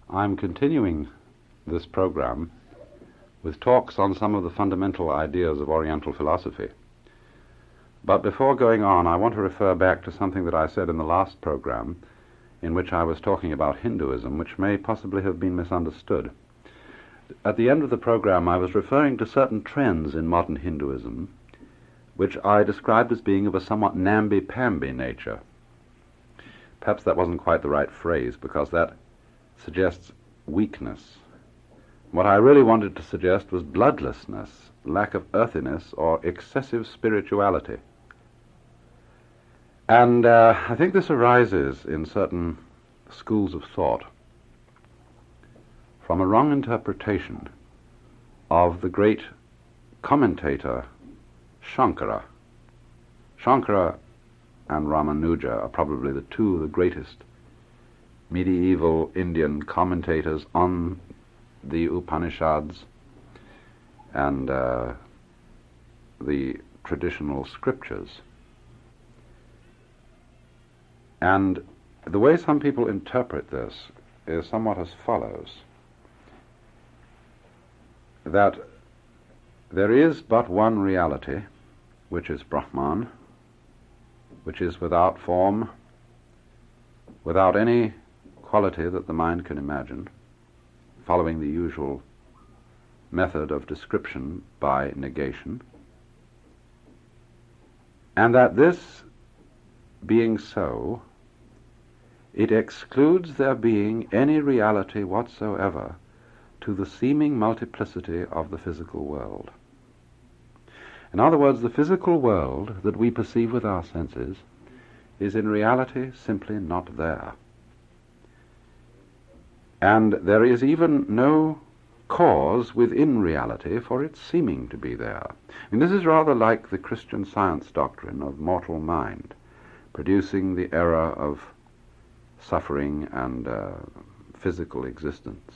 I'm continuing this program with talks on some of the fundamental ideas of Oriental philosophy. But before going on, I want to refer back to something that I said in the last program, in which I was talking about Hinduism, which may possibly have been misunderstood. At the end of the program, I was referring to certain trends in modern Hinduism, which I described as being of a somewhat namby-pamby nature. Perhaps that wasn't quite the right phrase, because that suggests weakness. What I really wanted to suggest was bloodlessness, lack of earthiness, or excessive spirituality. And I think this arises in certain schools of thought from a wrong interpretation of the great commentator Shankara. Shankara and Ramanuja are probably the two of the greatest medieval Indian commentators on the Upanishads and the traditional scriptures. And the way some people interpret this is somewhat as follows: that there is but one reality, which is Brahman, which is without form, without any quality that the mind can imagine, following the usual method of description by negation, and that this being so, it excludes there being any reality whatsoever to the seeming multiplicity of the physical world. In other words, the physical world that we perceive with our senses is in reality simply not there. And there is even no cause within reality for its seeming to be there. And this is rather like the Christian Science doctrine of mortal mind, producing the error of suffering and physical existence.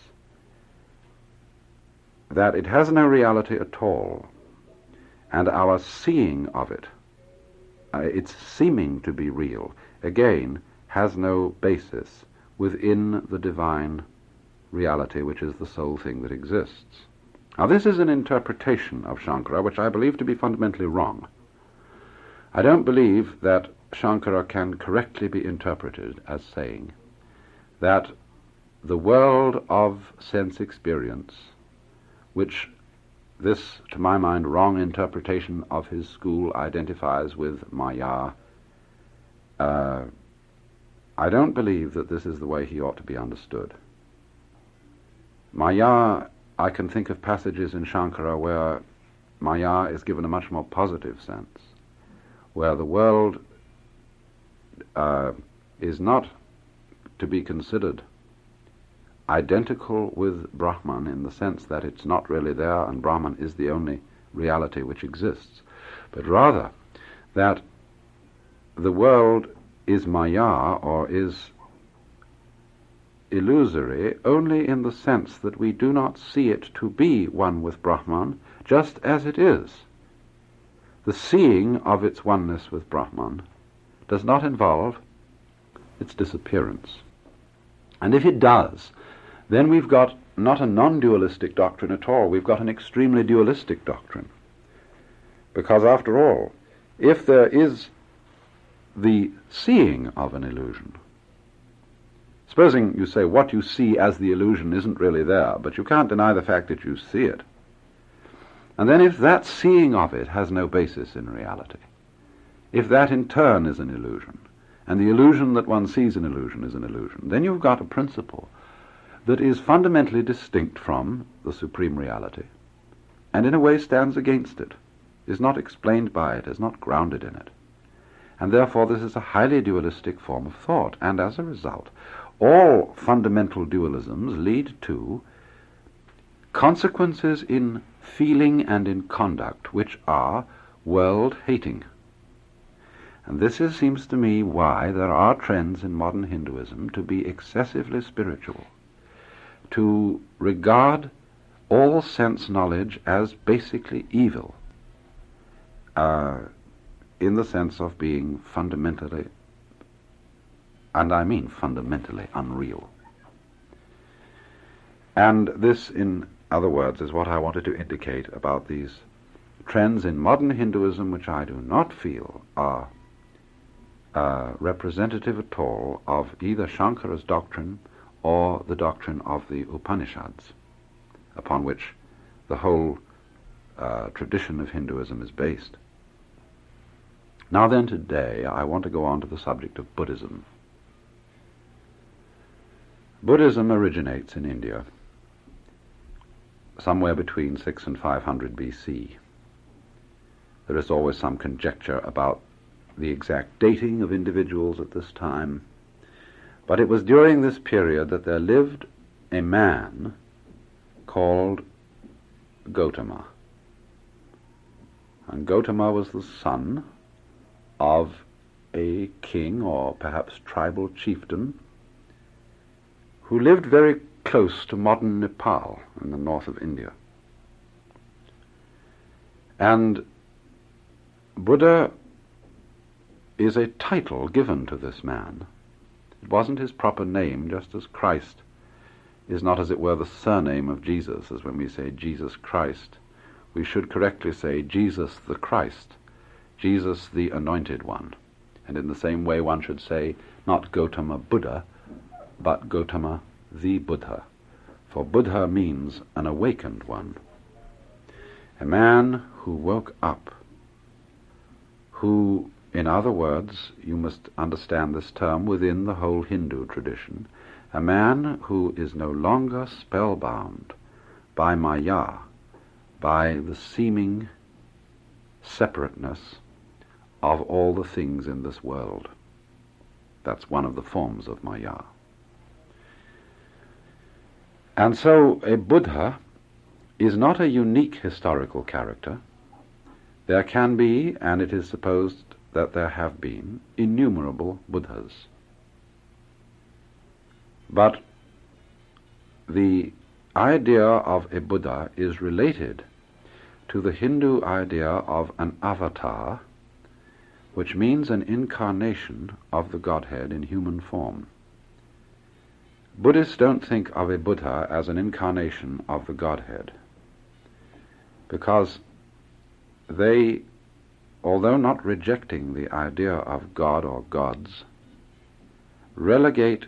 That it has no reality at all, and our seeing of it, its seeming to be real, again, has no basis within the divine reality, which is the sole thing that exists. Now, this is an interpretation of Shankara which I believe to be fundamentally wrong. I don't believe that Shankara can correctly be interpreted as saying that the world of sense experience, which this, to my mind, wrong interpretation of his school identifies with Maya, I don't believe that this is the way he ought to be understood. Maya, I can think of passages in Shankara where Maya is given a much more positive sense, where the world is not to be considered identical with Brahman in the sense that it's not really there and Brahman is the only reality which exists, but rather that the world is Maya, or is illusory, only in the sense that we do not see it to be one with Brahman, just as it is. The seeing of its oneness with Brahman does not involve its disappearance. And if it does, then we've got not a non-dualistic doctrine at all, we've got an extremely dualistic doctrine. Because after all, if there is the seeing of an illusion, supposing you say what you see as the illusion isn't really there, but you can't deny the fact that you see it, and then if that seeing of it has no basis in reality, if that in turn is an illusion, and the illusion that one sees an illusion is an illusion, then you've got a principle that is fundamentally distinct from the supreme reality, and in a way stands against it, is not explained by it, is not grounded in it. And therefore this is a highly dualistic form of thought, and as a result, all fundamental dualisms lead to consequences in feeling and in conduct which are world-hating. And this seems to me why there are trends in modern Hinduism to be excessively spiritual, to regard all sense knowledge as basically evil, in the sense of being fundamentally, and I mean fundamentally, unreal. And this, in other words, is what I wanted to indicate about these trends in modern Hinduism, which I do not feel are representative at all of either Shankara's doctrine or the doctrine of the Upanishads, upon which the whole tradition of Hinduism is based. Now then, today I want to go on to the subject of Buddhism. Buddhism originates in India somewhere between 6 and 500 BC. There is always some conjecture about the exact dating of individuals at this time, but it was during this period that there lived a man called Gautama. And Gautama was the son of a king, or perhaps tribal chieftain, who lived very close to modern Nepal in the north of India. And Buddha is a title given to this man. It wasn't his proper name, just as Christ is not, as it were, the surname of Jesus, as when we say Jesus Christ. We should correctly say Jesus the Christ, Jesus the Anointed One. And in the same way one should say not Gautama Buddha, but Gautama the Buddha. For Buddha means an awakened one. A man who woke up, who, in other words, you must understand this term within the whole Hindu tradition, a man who is no longer spellbound by Maya, by the seeming separateness of all the things in this world. That's one of the forms of Maya. And so a Buddha is not a unique historical character. There can be, and it is supposed that there have been, innumerable Buddhas. But the idea of a Buddha is related to the Hindu idea of an avatar, which means an incarnation of the Godhead in human form. Buddhists don't think of a Buddha as an incarnation of the Godhead, because they, although not rejecting the idea of God or gods, relegate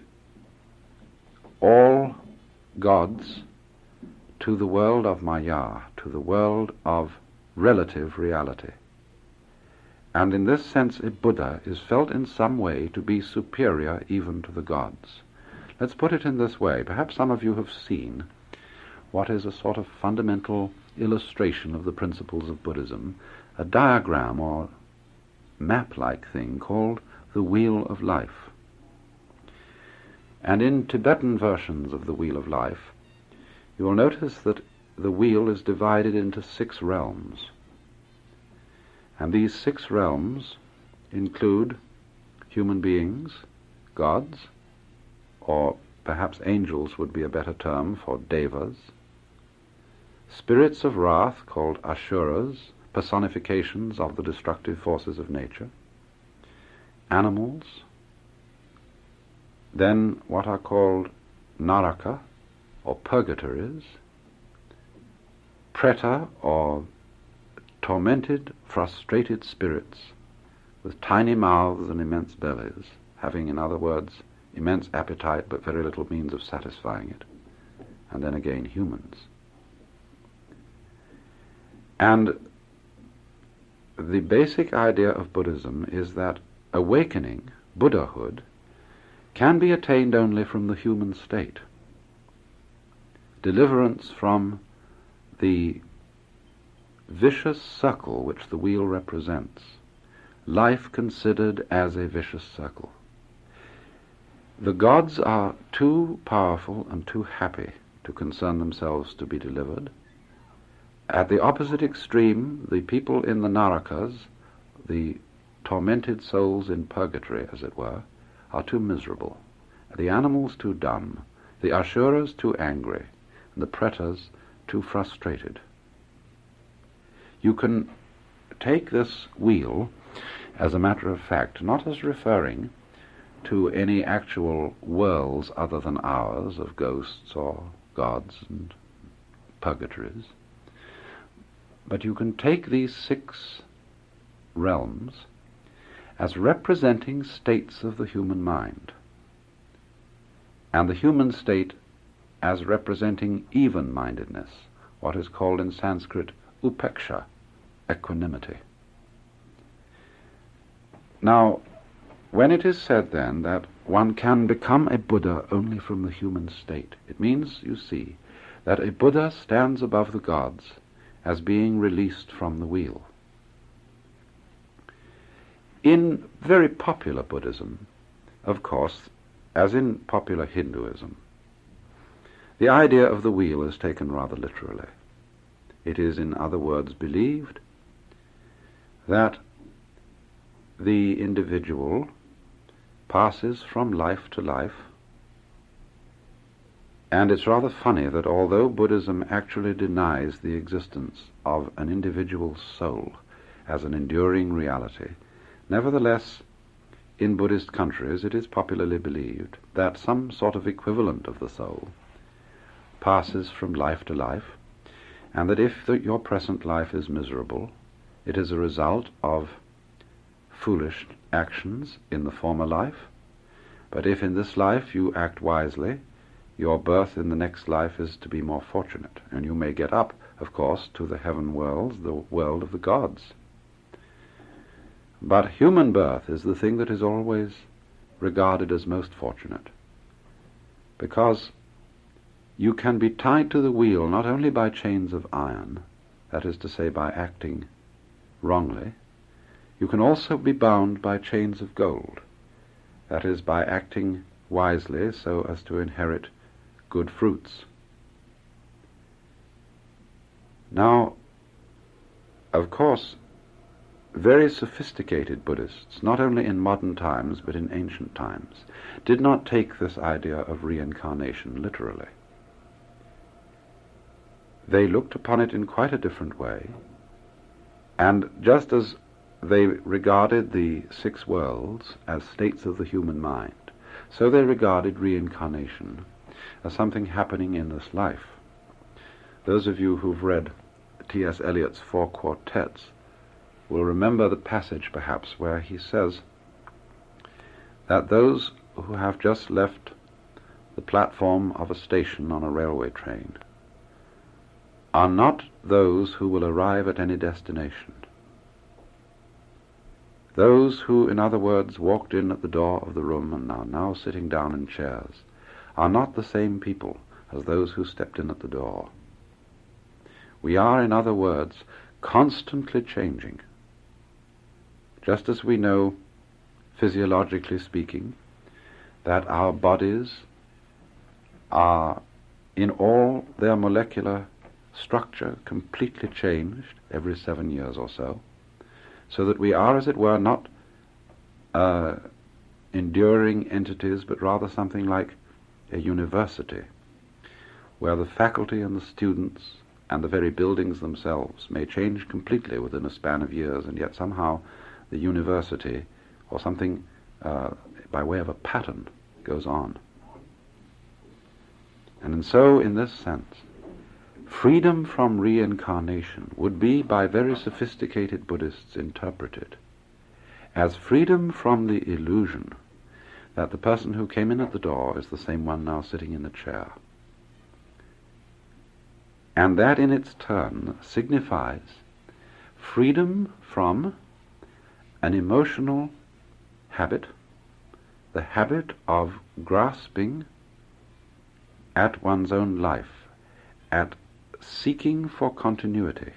all gods to the world of Maya, to the world of relative reality. And in this sense a Buddha is felt in some way to be superior even to the gods. Let's put it in this way. Perhaps some of you have seen what is a sort of fundamental illustration of the principles of Buddhism, a diagram or map-like thing called the Wheel of Life. And in Tibetan versions of the Wheel of Life, you will notice that the wheel is divided into 6 realms. And these 6 realms include human beings, gods, or perhaps angels would be a better term for devas, spirits of wrath called asuras, personifications of the destructive forces of nature, animals, then what are called naraka, or purgatories, preta, or tormented, frustrated spirits with tiny mouths and immense bellies, having, in other words, immense appetite but very little means of satisfying it, and then again humans. And the basic idea of Buddhism is that awakening, Buddhahood, can be attained only from the human state. Deliverance from the vicious circle which the wheel represents, life considered as a vicious circle. The gods are too powerful and too happy to concern themselves to be delivered. At the opposite extreme, the people in the narakas, the tormented souls in purgatory, as it were, are too miserable. The animals too dumb, the asuras too angry, and the pretas too frustrated. You can take this wheel, as a matter of fact, not as referring to any actual worlds other than ours, of ghosts or gods and purgatories. But you can take these 6 realms as representing states of the human mind, and the human state as representing even-mindedness, what is called in Sanskrit upeksha, equanimity. Now, when it is said then that one can become a Buddha only from the human state, it means, you see, that a Buddha stands above the gods as being released from the wheel. In very popular Buddhism, of course, as in popular Hinduism, the idea of the wheel is taken rather literally. It is, in other words, believed that the individual passes from life to life, and it's rather funny that although Buddhism actually denies the existence of an individual soul as an enduring reality, nevertheless, in Buddhist countries it is popularly believed that some sort of equivalent of the soul passes from life to life, and that if your present life is miserable, it is a result of foolish actions in the former life, but if in this life you act wisely, your birth in the next life is to be more fortunate, and you may get up, of course, to the heaven worlds, the world of the gods. But human birth is the thing that is always regarded as most fortunate, because you can be tied to the wheel not only by chains of iron, that is to say, by acting wrongly, you can also be bound by chains of gold, that is, by acting wisely so as to inherit good fruits. Now, of course, very sophisticated Buddhists, not only in modern times but in ancient times, did not take this idea of reincarnation literally. They looked upon it in quite a different way, and just as they regarded the 6 worlds as states of the human mind, so they regarded reincarnation as something happening in this life. Those of you who've read T.S. Eliot's 4 quartets will remember the passage, perhaps, where he says that those who have just left the platform of a station on a railway train are not those who will arrive at any destination. Those who, in other words, walked in at the door of the room and are now sitting down in chairs are not the same people as those who stepped in at the door. We are, in other words, constantly changing. Just as we know, physiologically speaking, that our bodies are, in all their molecular structure, completely changed every 7 years or so that we are, as it were, not enduring entities, but rather something like a university, where the faculty and the students and the very buildings themselves may change completely within a span of years, and yet somehow the university, or something by way of a pattern, goes on. And so, in this sense, freedom from reincarnation would be, by very sophisticated Buddhists, interpreted as freedom from the illusion that the person who came in at the door is the same one now sitting in the chair. And that in its turn signifies freedom from an emotional habit, the habit of grasping at one's own life, at seeking for continuity.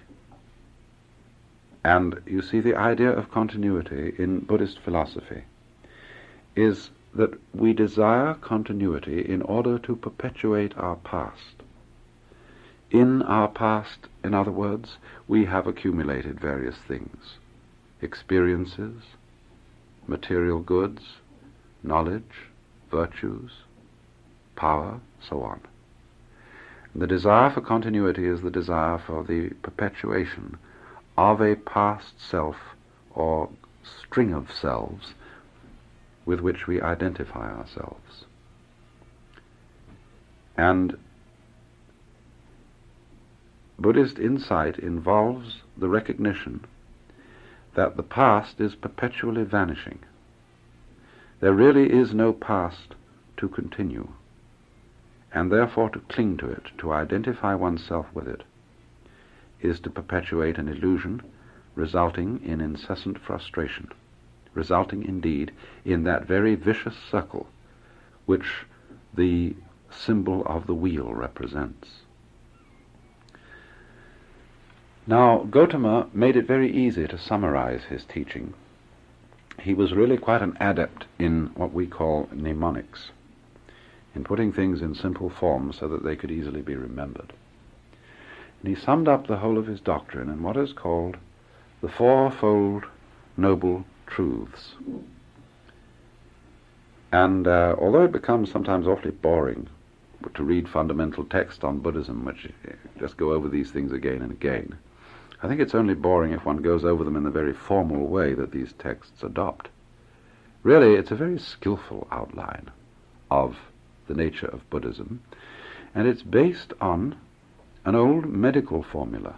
And you see, the idea of continuity in Buddhist philosophy is that we desire continuity in order to perpetuate our past. In our past, in other words, we have accumulated various things: experiences, material goods, knowledge, virtues, power, so on. The desire for continuity is the desire for the perpetuation of a past self or string of selves with which we identify ourselves. And Buddhist insight involves the recognition that the past is perpetually vanishing. There really is no past to continue, and therefore to cling to it, to identify oneself with it, is to perpetuate an illusion resulting in incessant frustration, resulting indeed in that very vicious circle which the symbol of the wheel represents. Now, Gautama made it very easy to summarize his teaching. He was really quite an adept in what we call mnemonics, in putting things in simple form so that they could easily be remembered. And he summed up the whole of his doctrine in what is called the Fourfold Noble Truths. And although it becomes sometimes awfully boring to read fundamental text on Buddhism, which just go over these things again and again, I think it's only boring if one goes over them in the very formal way that these texts adopt. Really, it's a very skillful outline of the nature of Buddhism, and it's based on an old medical formula.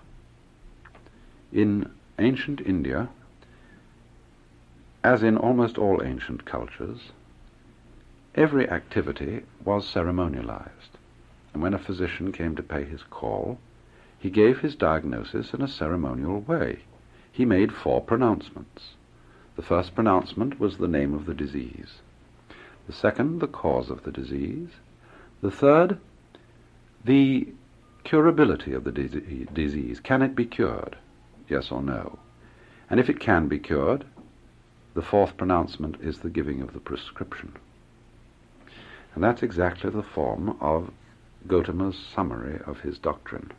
In ancient India, as in almost all ancient cultures, every activity was ceremonialized, and when a physician came to pay his call, he gave his diagnosis in a ceremonial way. He made 4 pronouncements. The first pronouncement was the name of the disease. The second, the cause of the disease. The third, the curability of the disease. Can it be cured? Yes or no? And if it can be cured, the 4th pronouncement is the giving of the prescription. And that's exactly the form of Gautama's summary of his doctrine.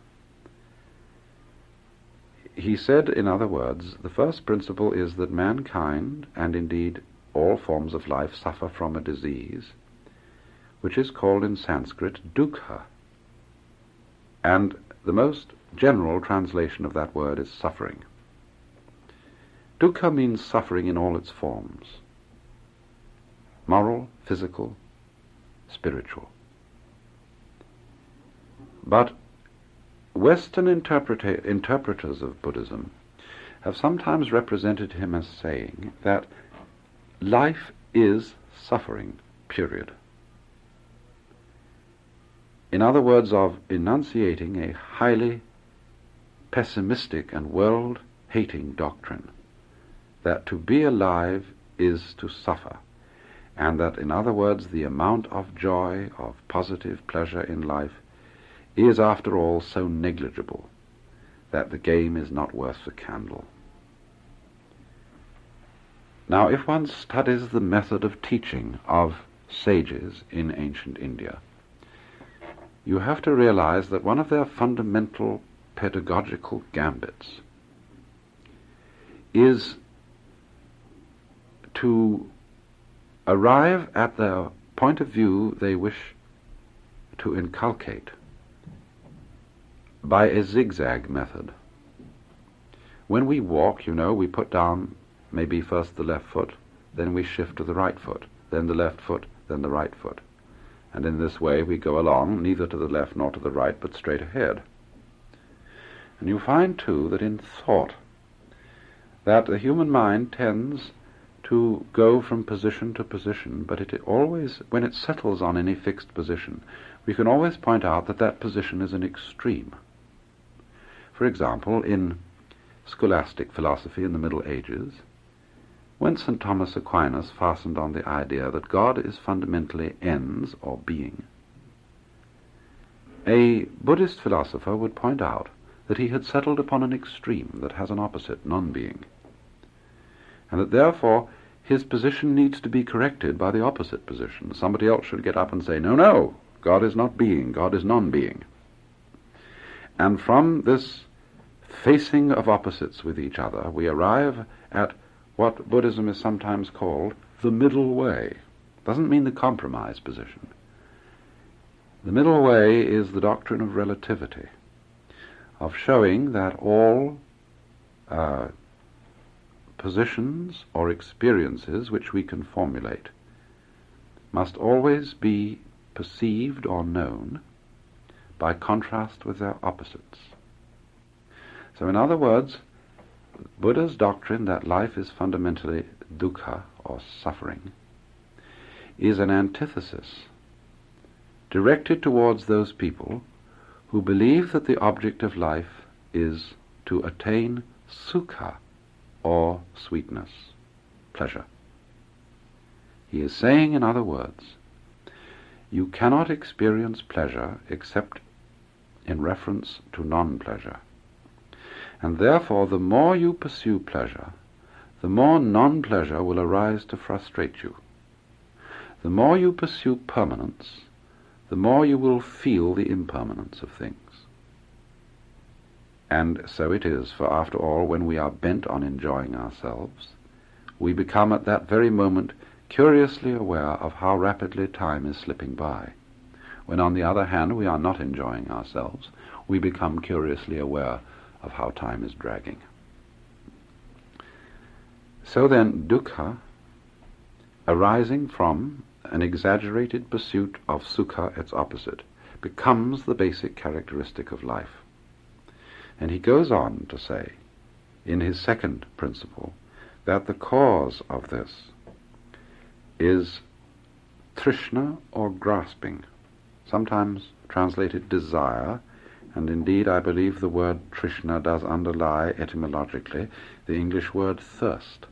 He said, in other words, the first principle is that mankind, and indeed all forms of life, suffer from a disease, which is called in Sanskrit dukkha. And the most general translation of that word is suffering. Dukkha means suffering in all its forms: moral, physical, spiritual. But Western interpreters of Buddhism have sometimes represented him as saying that life is suffering, period. In other words, of enunciating a highly pessimistic and world-hating doctrine, that to be alive is to suffer, and that, in other words, the amount of joy, of positive pleasure in life is, after all, so negligible that the game is not worth the candle. Now, if one studies the method of teaching of sages in ancient India, you have to realize that one of their fundamental pedagogical gambits is to arrive at the point of view they wish to inculcate by a zigzag method. When we walk, we put down maybe first the left foot, then we shift to the right foot, then the left foot, then the right foot. And in this way we go along, neither to the left nor to the right, but straight ahead. And you find, too, that in thought, that the human mind tends to go from position to position, but it always, when it settles on any fixed position, we can always point out that that position is an extreme. For example, in scholastic philosophy in the Middle Ages, when St. Thomas Aquinas fastened on the idea that God is fundamentally ens, or being, a Buddhist philosopher would point out that he had settled upon an extreme that has an opposite, non-being, and that therefore his position needs to be corrected by the opposite position. Somebody else should get up and say, no, God is not being, God is non-being. And from this facing of opposites with each other, we arrive at what Buddhism is sometimes called the middle way. Doesn't mean the compromise position. The middle way is the doctrine of relativity, of showing that all positions or experiences which we can formulate must always be perceived or known by contrast with their opposites. So in other words, Buddha's doctrine that life is fundamentally dukkha, or suffering, is an antithesis directed towards those people who believe that the object of life is to attain sukha, or sweetness, pleasure. He is saying, in other words, you cannot experience pleasure except in reference to non-pleasure. And therefore, the more you pursue pleasure, the more non-pleasure will arise to frustrate you. The more you pursue permanence, the more you will feel the impermanence of things. And so it is, for after all, when we are bent on enjoying ourselves, we become at that very moment curiously aware of how rapidly time is slipping by. When, on the other hand, we are not enjoying ourselves, we become curiously aware of how time is dragging. So then, dukkha, arising from an exaggerated pursuit of sukha, its opposite, becomes the basic characteristic of life. And he goes on to say, in his second principle, that the cause of this is trishna, or grasping, sometimes translated desire, and indeed I believe the word trishna does underlie etymologically the English word thirst.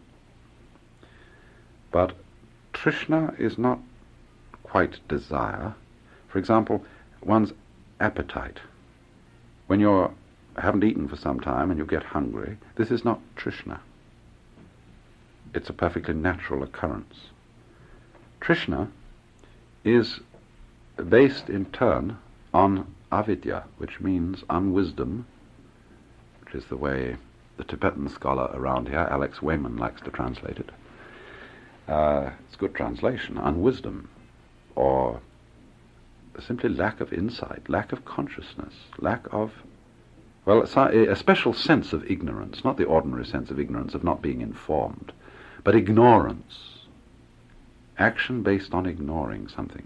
But trishna is not quite desire. For example, one's appetite. When you haven't eaten for some time and you get hungry, this is not trishna. It's a perfectly natural occurrence. Trishna is based in turn on avidya, which means unwisdom, which is the way the Tibetan scholar around here, Alex Wayman, likes to translate it. It's a good translation, unwisdom, or simply lack of insight, lack of consciousness, lack of, well, a special sense of ignorance, not the ordinary sense of ignorance of not being informed, but ignorance, action based on ignoring something.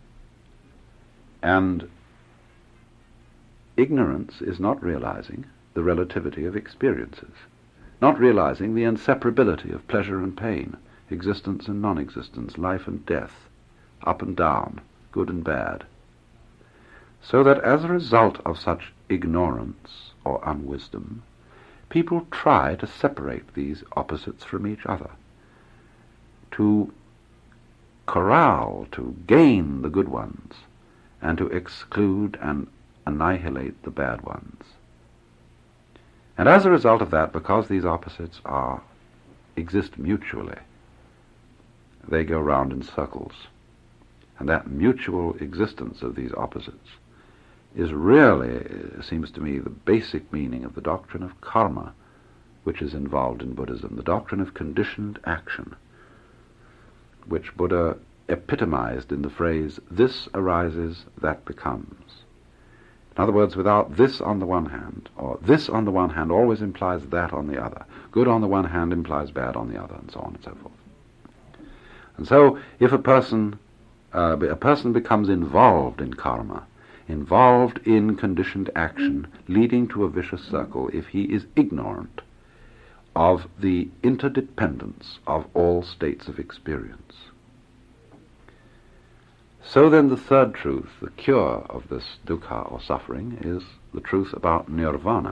And ignorance is not realizing the relativity of experiences, not realizing the inseparability of pleasure and pain, existence and non-existence, life and death, up and down, good and bad. So that as a result of such ignorance or unwisdom, people try to separate these opposites from each other, to corral, to gain the good ones, and to exclude and annihilate the bad ones. And as a result of that, because these opposites exist mutually, they go round in circles. And that mutual existence of these opposites is really, it seems to me, the basic meaning of the doctrine of karma, which is involved in Buddhism, the doctrine of conditioned action, which Buddha epitomized in the phrase, this arises, that becomes. In other words, without this on the one hand, or this on the one hand always implies that on the other. Good on the one hand implies bad on the other, and so on and so forth. And so, if a person becomes involved in karma, involved in conditioned action, leading to a vicious circle, if he is ignorant of the interdependence of all states of experience. So then the third truth, the cure of this dukkha or suffering, is the truth about nirvana.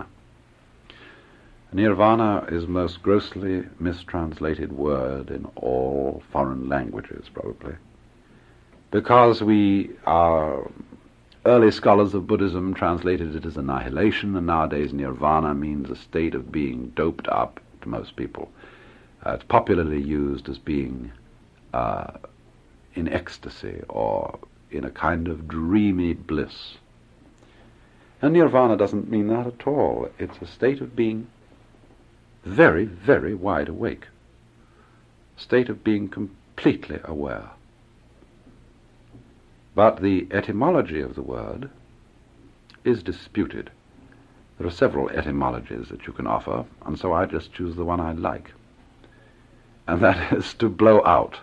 Nirvana is the most grossly mistranslated word in all foreign languages, probably, because our early scholars of Buddhism translated it as annihilation, and nowadays nirvana means a state of being doped up to most people. It's popularly used as being in ecstasy or in a kind of dreamy bliss. And nirvana doesn't mean that at all. It's a state of being very, very wide awake, a state of being completely aware. But the etymology of the word is disputed. There are several etymologies that you can offer, and so I just choose the one I like, and that is to blow out.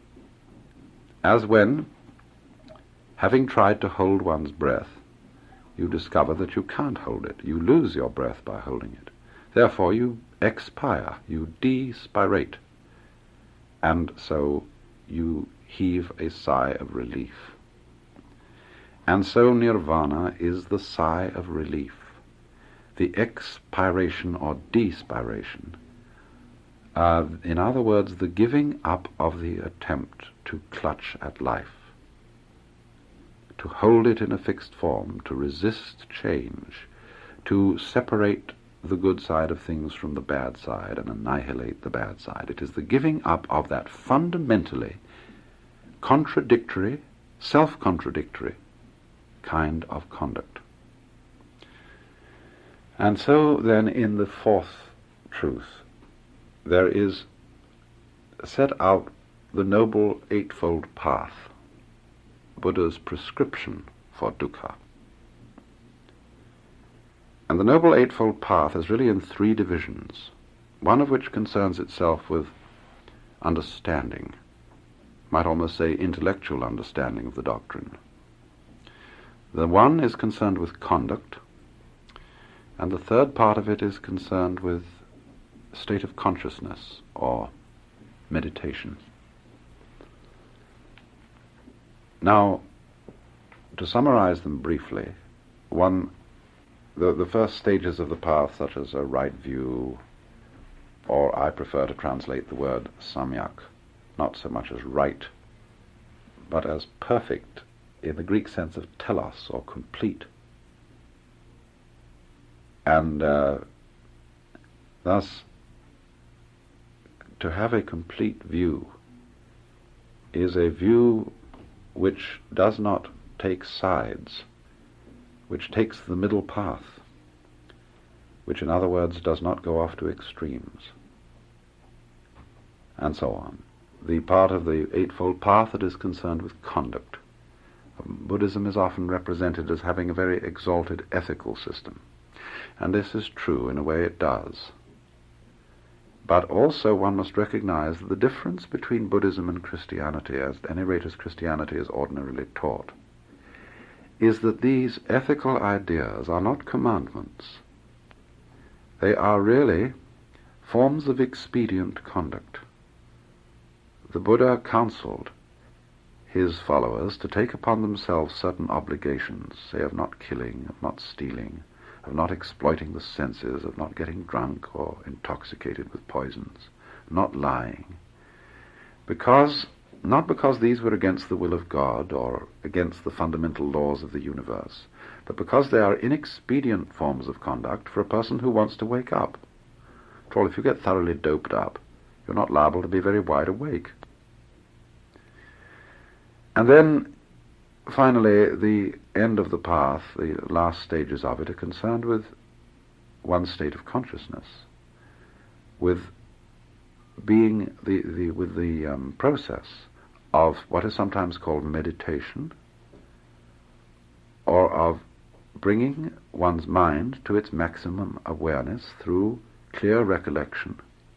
As when, having tried to hold one's breath, you discover that you can't hold it. You lose your breath by holding it. Therefore you expire, you despirate, and so you heave a sigh of relief. And so nirvana is the sigh of relief, the expiration or despiration. In other words, the giving up of the attempt to clutch at life, to hold it in a fixed form, to resist change, to separate the good side of things from the bad side and annihilate the bad side. It is the giving up of that fundamentally contradictory, self-contradictory kind of conduct. And so then in the fourth truth there is set out the Noble Eightfold Path, Buddha's prescription for dukkha. And the Noble Eightfold Path is really in three divisions, one of which concerns itself with understanding, might almost say intellectual understanding of the doctrine. The one is concerned with conduct, and the third part of it is concerned with state of consciousness or meditation. Now, to summarize them briefly, the first stages of the path, such as a right view, or I prefer to translate the word samyak, not so much as right, but as perfect in the Greek sense of telos, or complete. And thus, to have a complete view is a view which does not take sides, which takes the middle path, which in other words does not go off to extremes, and so on. The part of the Eightfold Path that is concerned with conduct. Buddhism is often represented as having a very exalted ethical system, and this is true, in a way it does. But also one must recognize that the difference between Buddhism and Christianity, at any rate as Christianity is ordinarily taught, is that these ethical ideas are not commandments. They are really forms of expedient conduct. The Buddha counseled his followers to take upon themselves certain obligations, say of not killing, of not stealing, of not exploiting the senses, of not getting drunk or intoxicated with poisons, not lying, not because these were against the will of God or against the fundamental laws of the universe, but because they are inexpedient forms of conduct for a person who wants to wake up. After all, if you get thoroughly doped up, you're not liable to be very wide awake. And then, finally, the end of the path, the last stages of it, are concerned with one's state of consciousness, with being with the process of what is sometimes called meditation, or of bringing one's mind to its maximum awareness through clear recollection,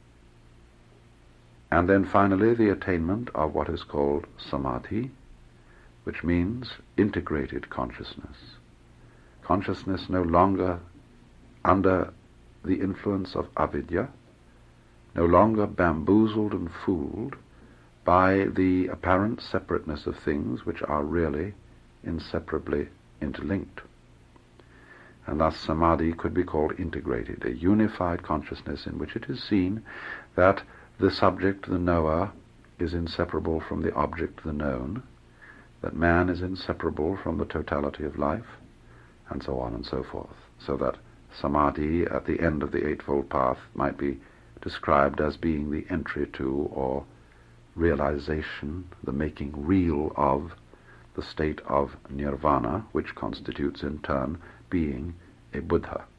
and then finally the attainment of what is called samadhi, which means integrated consciousness. Consciousness no longer under the influence of avidya, no longer bamboozled and fooled by the apparent separateness of things which are really inseparably interlinked. And thus samadhi could be called integrated, a unified consciousness in which it is seen that the subject, the knower, is inseparable from the object, the known, that man is inseparable from the totality of life, and so on and so forth. So that samadhi at the end of the Eightfold Path might be described as being the entry to, or realization, the making real of, the state of nirvana, which constitutes in turn being a Buddha.